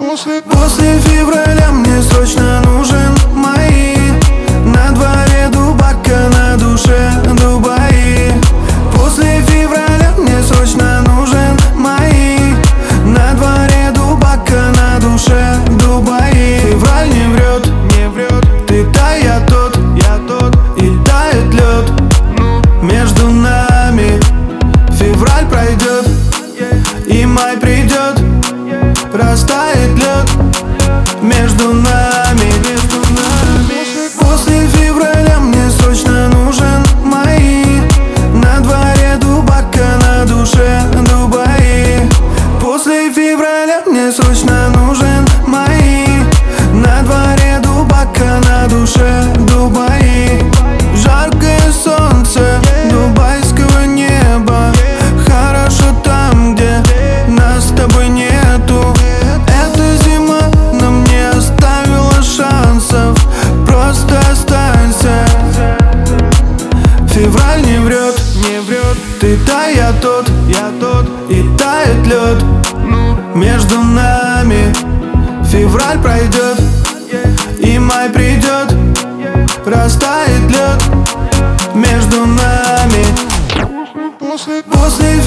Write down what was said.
После февраля мне срочно нужен мои. На дворе дубака, на душе Дубаи. После февраля мне срочно нужен мои. На дворе дубака, на душе Дубаи. Февраль не врет, ты та, я тот, и тает лед между нами. Февраль пройдет, и май придет, растает лед между нами. После февраля мне срочно нужен мои. На дворе дубака, на душе Дубаи. После февраля мне срочно нужен мои. На дворе дубака, на душе Дубаи. Жаркое солнце дубайского неба. Хорошо там, где нас с тобой нету. Эта зима нам не оставила шансов. Просто останься. Февраль не врет, ты та, я тот, и тает лед между нами. Февраль пройдет, и май придет, растает лед между нами. После